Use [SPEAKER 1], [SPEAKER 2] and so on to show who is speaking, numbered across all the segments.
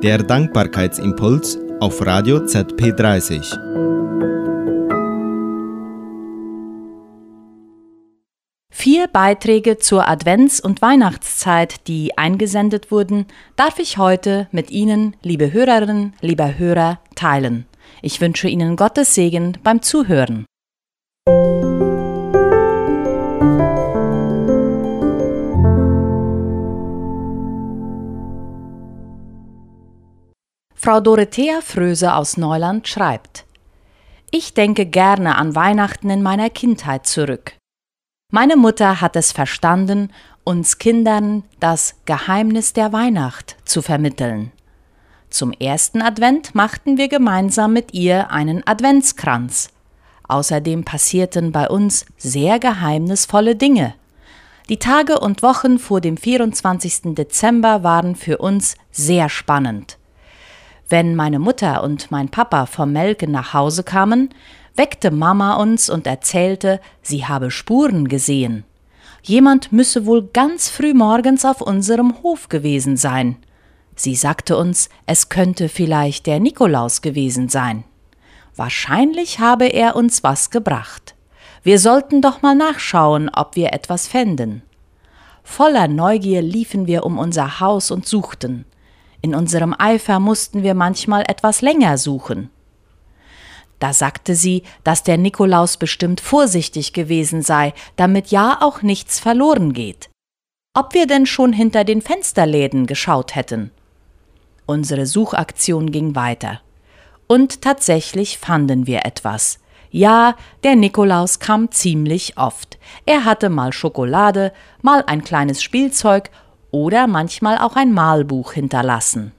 [SPEAKER 1] Der Dankbarkeitsimpuls auf Radio ZP30.
[SPEAKER 2] Vier Beiträge zur Advents- und Weihnachtszeit, die eingesendet wurden, darf ich heute mit Ihnen, liebe Hörerinnen, lieber Hörer, teilen. Ich wünsche Ihnen Gottes Segen beim Zuhören. Frau Dorothea Fröse aus Neuland schreibt: Ich denke gerne an Weihnachten in meiner Kindheit zurück. Meine Mutter hat es verstanden, uns Kindern das Geheimnis der Weihnacht zu vermitteln. Zum ersten Advent machten wir gemeinsam mit ihr einen Adventskranz. Außerdem passierten bei uns sehr geheimnisvolle Dinge. Die Tage und Wochen vor dem 24. Dezember waren für uns sehr spannend. Wenn meine Mutter und mein Papa vom Melken nach Hause kamen, weckte Mama uns und erzählte, sie habe Spuren gesehen. Jemand müsse wohl ganz früh morgens auf unserem Hof gewesen sein. Sie sagte uns, es könnte vielleicht der Nikolaus gewesen sein. Wahrscheinlich habe er uns was gebracht. Wir sollten doch mal nachschauen, ob wir etwas fänden. Voller Neugier liefen wir um unser Haus und suchten. In unserem Eifer mussten wir manchmal etwas länger suchen. Da sagte sie, dass der Nikolaus bestimmt vorsichtig gewesen sei, damit ja auch nichts verloren geht. Ob wir denn schon hinter den Fensterläden geschaut hätten? Unsere Suchaktion ging weiter. Und tatsächlich fanden wir etwas. Ja, der Nikolaus kam ziemlich oft. Er hatte mal Schokolade, mal ein kleines Spielzeug oder manchmal auch ein Malbuch hinterlassen.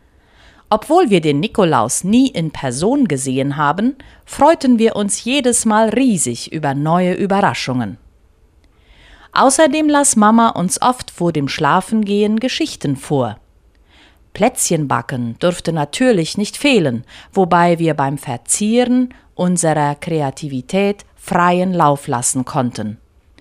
[SPEAKER 2] Obwohl wir den Nikolaus nie in Person gesehen haben, freuten wir uns jedes Mal riesig über neue Überraschungen. Außerdem las Mama uns oft vor dem Schlafengehen Geschichten vor. Plätzchenbacken durfte natürlich nicht fehlen, wobei wir beim Verzieren unserer Kreativität freien Lauf lassen konnten.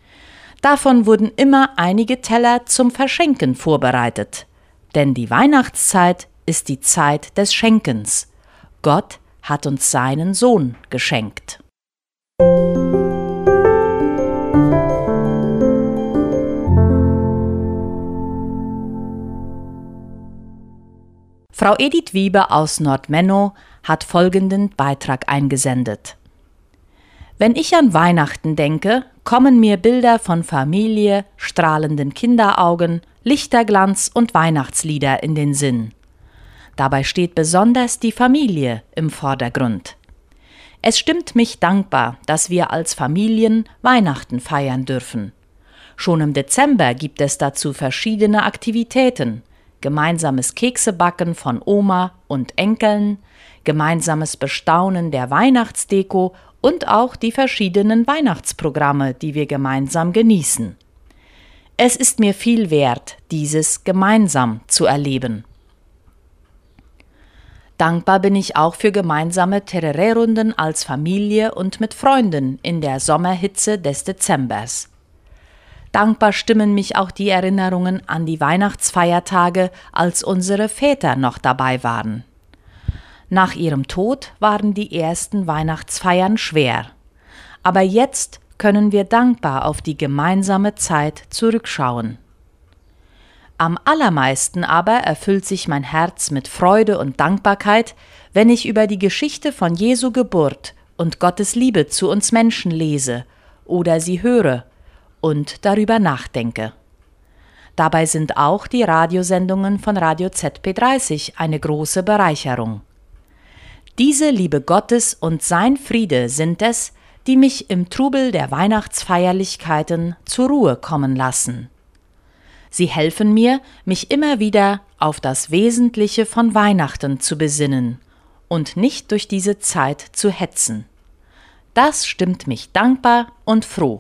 [SPEAKER 2] Davon wurden immer einige Teller zum Verschenken vorbereitet, denn die Weihnachtszeit ist die Zeit des Schenkens. Gott hat uns seinen Sohn geschenkt. Frau Edith Wiebe aus Nordmennow hat folgenden Beitrag eingesendet. Wenn ich an Weihnachten denke, kommen mir Bilder von Familie, strahlenden Kinderaugen, Lichterglanz und Weihnachtslieder in den Sinn. Dabei steht besonders die Familie im Vordergrund. Es stimmt mich dankbar, dass wir als Familien Weihnachten feiern dürfen. Schon im Dezember gibt es dazu verschiedene Aktivitäten: gemeinsames Keksebacken von Oma und Enkeln, gemeinsames Bestaunen der Weihnachtsdeko und auch die verschiedenen Weihnachtsprogramme, die wir gemeinsam genießen. Es ist mir viel wert, dieses gemeinsam zu erleben. Dankbar bin ich auch für gemeinsame Tereré-Runden als Familie und mit Freunden in der Sommerhitze des Dezembers. Dankbar stimmen mich auch die Erinnerungen an die Weihnachtsfeiertage, als unsere Väter noch dabei waren. Nach ihrem Tod waren die ersten Weihnachtsfeiern schwer. Aber jetzt können wir dankbar auf die gemeinsame Zeit zurückschauen. Am allermeisten aber erfüllt sich mein Herz mit Freude und Dankbarkeit, wenn ich über die Geschichte von Jesu Geburt und Gottes Liebe zu uns Menschen lese oder sie höre und darüber nachdenke. Dabei sind auch die Radiosendungen von Radio ZP30 eine große Bereicherung. Diese Liebe Gottes und sein Friede sind es, die mich im Trubel der Weihnachtsfeierlichkeiten zur Ruhe kommen lassen. Sie helfen mir, mich immer wieder auf das Wesentliche von Weihnachten zu besinnen und nicht durch diese Zeit zu hetzen. Das stimmt mich dankbar und froh.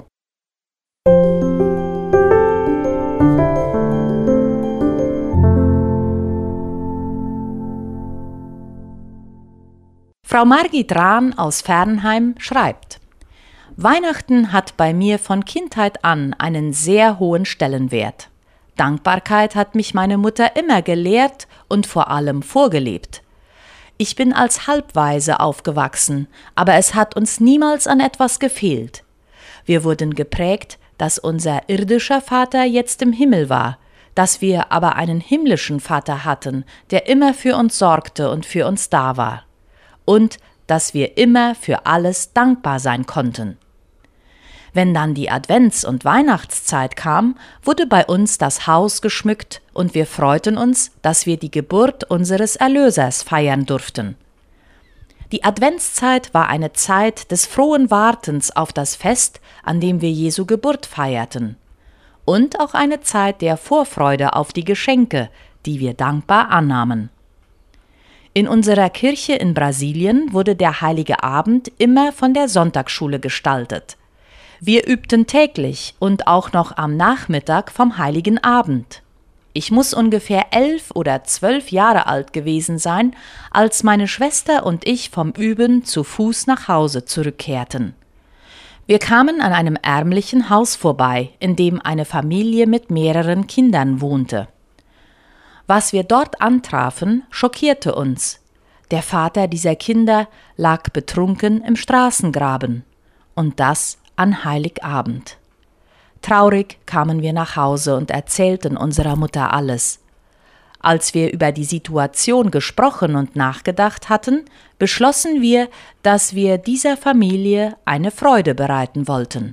[SPEAKER 2] Frau Margit Rahn aus Fernheim schreibt: Weihnachten hat bei mir von Kindheit an einen sehr hohen Stellenwert. Dankbarkeit hat mich meine Mutter immer gelehrt und vor allem vorgelebt. Ich bin als Halbwaise aufgewachsen, aber es hat uns niemals an etwas gefehlt. Wir wurden geprägt, dass unser irdischer Vater jetzt im Himmel war, dass wir aber einen himmlischen Vater hatten, der immer für uns sorgte und für uns da war. Und dass wir immer für alles dankbar sein konnten. Wenn dann die Advents- und Weihnachtszeit kam, wurde bei uns das Haus geschmückt und wir freuten uns, dass wir die Geburt unseres Erlösers feiern durften. Die Adventszeit war eine Zeit des frohen Wartens auf das Fest, an dem wir Jesu Geburt feierten. Und auch eine Zeit der Vorfreude auf die Geschenke, die wir dankbar annahmen. In unserer Kirche in Brasilien wurde der Heilige Abend immer von der Sonntagsschule gestaltet. Wir übten täglich und auch noch am Nachmittag vom Heiligen Abend. Ich muss ungefähr 11 oder 12 Jahre alt gewesen sein, als meine Schwester und ich vom Üben zu Fuß nach Hause zurückkehrten. Wir kamen an einem ärmlichen Haus vorbei, in dem eine Familie mit mehreren Kindern wohnte. Was wir dort antrafen, schockierte uns. Der Vater dieser Kinder lag betrunken im Straßengraben. Und das an Heiligabend. Traurig kamen wir nach Hause und erzählten unserer Mutter alles. Als wir über die Situation gesprochen und nachgedacht hatten, beschlossen wir, dass wir dieser Familie eine Freude bereiten wollten.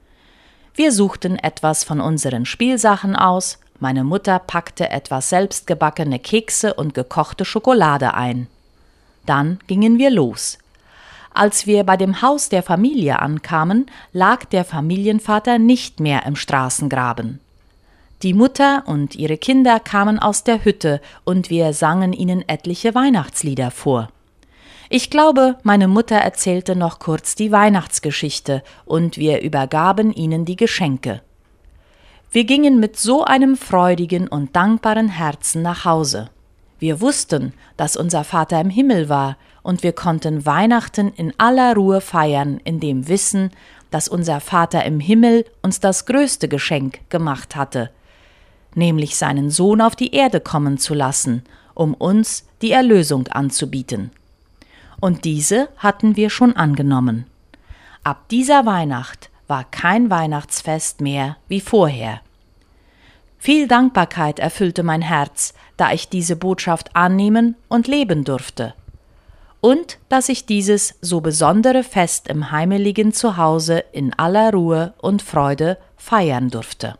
[SPEAKER 2] Wir suchten etwas von unseren Spielsachen aus, meine Mutter packte etwas selbstgebackene Kekse und gekochte Schokolade ein. Dann gingen wir los. Als wir bei dem Haus der Familie ankamen, lag der Familienvater nicht mehr im Straßengraben. Die Mutter und ihre Kinder kamen aus der Hütte und wir sangen ihnen etliche Weihnachtslieder vor. Ich glaube, meine Mutter erzählte noch kurz die Weihnachtsgeschichte und wir übergaben ihnen die Geschenke. Wir gingen mit so einem freudigen und dankbaren Herzen nach Hause. Wir wussten, dass unser Vater im Himmel war, und wir konnten Weihnachten in aller Ruhe feiern, in dem Wissen, dass unser Vater im Himmel uns das größte Geschenk gemacht hatte, nämlich seinen Sohn auf die Erde kommen zu lassen, um uns die Erlösung anzubieten. Und diese hatten wir schon angenommen. Ab dieser Weihnacht war kein Weihnachtsfest mehr wie vorher. Viel Dankbarkeit erfüllte mein Herz, da ich diese Botschaft annehmen und leben durfte. Und dass ich dieses so besondere Fest im heimeligen Zuhause in aller Ruhe und Freude feiern durfte.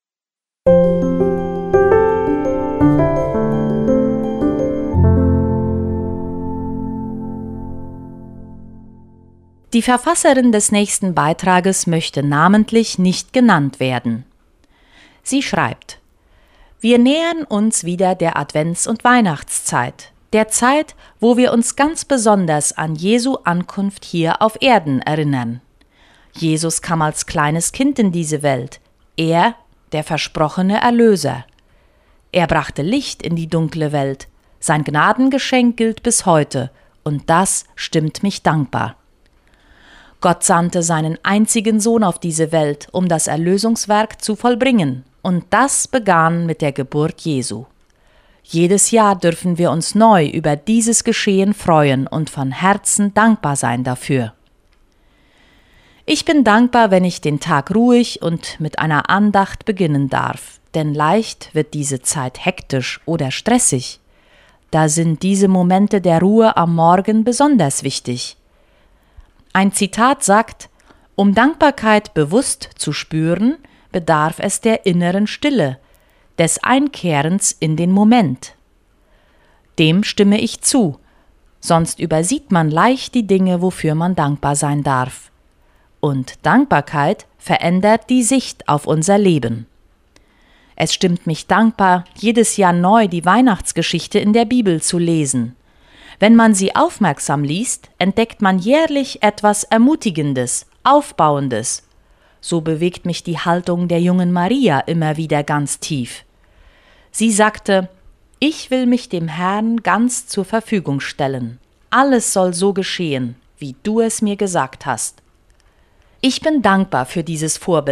[SPEAKER 2] Die Verfasserin des nächsten Beitrages möchte namentlich nicht genannt werden. Sie schreibt: Wir nähern uns wieder der Advents- und Weihnachtszeit, der Zeit, wo wir uns ganz besonders an Jesu Ankunft hier auf Erden erinnern. Jesus kam als kleines Kind in diese Welt, er, der versprochene Erlöser. Er brachte Licht in die dunkle Welt, sein Gnadengeschenk gilt bis heute, und das stimmt mich dankbar. Gott sandte seinen einzigen Sohn auf diese Welt, um das Erlösungswerk zu vollbringen, und das begann mit der Geburt Jesu. Jedes Jahr dürfen wir uns neu über dieses Geschehen freuen und von Herzen dankbar sein dafür. Ich bin dankbar, wenn ich den Tag ruhig und mit einer Andacht beginnen darf, denn leicht wird diese Zeit hektisch oder stressig. Da sind diese Momente der Ruhe am Morgen besonders wichtig. Ein Zitat sagt: Um Dankbarkeit bewusst zu spüren, bedarf es der inneren Stille, des Einkehrens in den Moment. Dem stimme ich zu, sonst übersieht man leicht die Dinge, wofür man dankbar sein darf. Und Dankbarkeit verändert die Sicht auf unser Leben. Es stimmt mich dankbar, jedes Jahr neu die Weihnachtsgeschichte in der Bibel zu lesen. Wenn man sie aufmerksam liest, entdeckt man jährlich etwas Ermutigendes, Aufbauendes. So bewegt mich die Haltung der jungen Maria immer wieder ganz tief. Sie sagte: Ich will mich dem Herrn ganz zur Verfügung stellen. Alles soll so geschehen, wie du es mir gesagt hast. Ich bin dankbar für dieses Vorbild,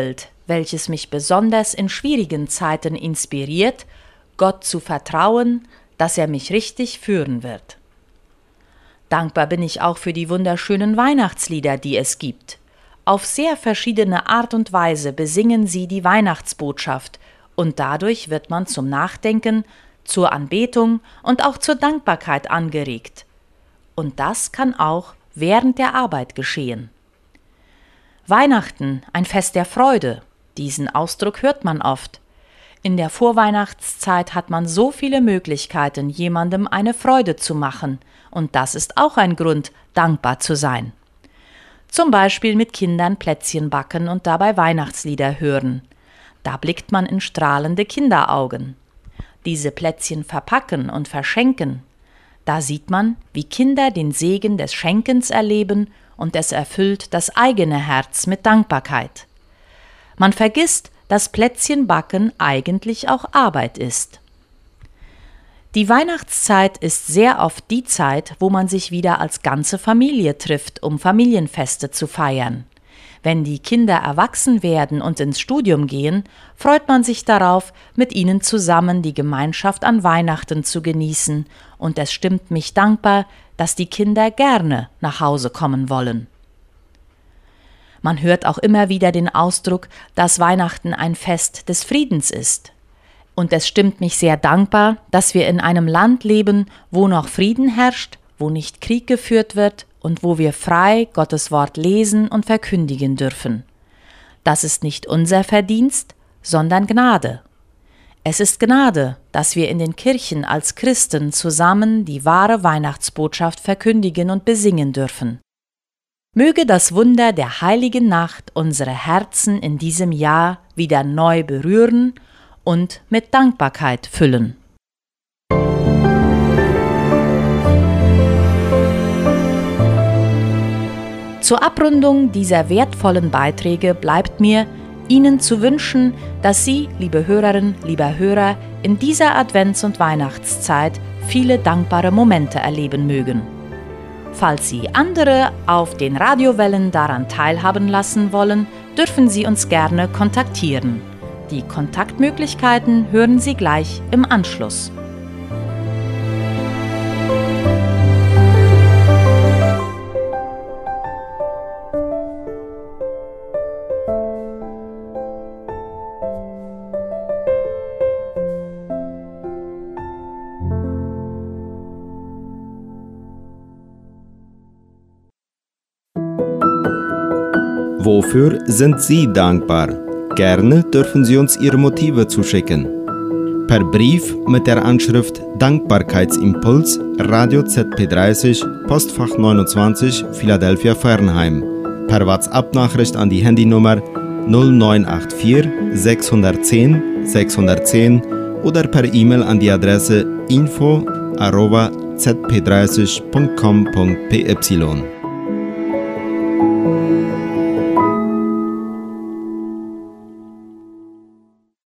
[SPEAKER 2] welches mich besonders in schwierigen Zeiten inspiriert, Gott zu vertrauen, dass er mich richtig führen wird. Dankbar bin ich auch für die wunderschönen Weihnachtslieder, die es gibt. Auf sehr verschiedene Art und Weise besingen sie die Weihnachtsbotschaft und dadurch wird man zum Nachdenken, zur Anbetung und auch zur Dankbarkeit angeregt. Und das kann auch während der Arbeit geschehen. Weihnachten, ein Fest der Freude, diesen Ausdruck hört man oft. In der Vorweihnachtszeit hat man so viele Möglichkeiten, jemandem eine Freude zu machen, und das ist auch ein Grund, dankbar zu sein. Zum Beispiel mit Kindern Plätzchen backen und dabei Weihnachtslieder hören. Da blickt man in strahlende Kinderaugen. Diese Plätzchen verpacken und verschenken. Da sieht man, wie Kinder den Segen des Schenkens erleben und es erfüllt das eigene Herz mit Dankbarkeit. Man vergisst, dass Plätzchenbacken eigentlich auch Arbeit ist. Die Weihnachtszeit ist sehr oft die Zeit, wo man sich wieder als ganze Familie trifft, um Familienfeste zu feiern. Wenn die Kinder erwachsen werden und ins Studium gehen, freut man sich darauf, mit ihnen zusammen die Gemeinschaft an Weihnachten zu genießen, und es stimmt mich dankbar, dass die Kinder gerne nach Hause kommen wollen. Man hört auch immer wieder den Ausdruck, dass Weihnachten ein Fest des Friedens ist. Und es stimmt mich sehr dankbar, dass wir in einem Land leben, wo noch Frieden herrscht, wo nicht Krieg geführt wird und wo wir frei Gottes Wort lesen und verkündigen dürfen. Das ist nicht unser Verdienst, sondern Gnade. Es ist Gnade, dass wir in den Kirchen als Christen zusammen die wahre Weihnachtsbotschaft verkündigen und besingen dürfen. Möge das Wunder der heiligen Nacht unsere Herzen in diesem Jahr wieder neu berühren und mit Dankbarkeit füllen. Zur Abrundung dieser wertvollen Beiträge bleibt mir, Ihnen zu wünschen, dass Sie, liebe Hörerinnen, lieber Hörer, in dieser Advents- und Weihnachtszeit viele dankbare Momente erleben mögen. Falls Sie andere auf den Radiowellen daran teilhaben lassen wollen, dürfen Sie uns gerne kontaktieren. Die Kontaktmöglichkeiten hören Sie gleich im Anschluss.
[SPEAKER 1] Wofür sind Sie dankbar? Gerne dürfen Sie uns Ihre Motive zuschicken. Per Brief mit der Anschrift Dankbarkeitsimpuls, Radio ZP30, Postfach 29, Philadelphia Fernheim. Per WhatsApp-Nachricht an die Handynummer 0984 610 610 oder per E-Mail an die Adresse info@zp30.com.py.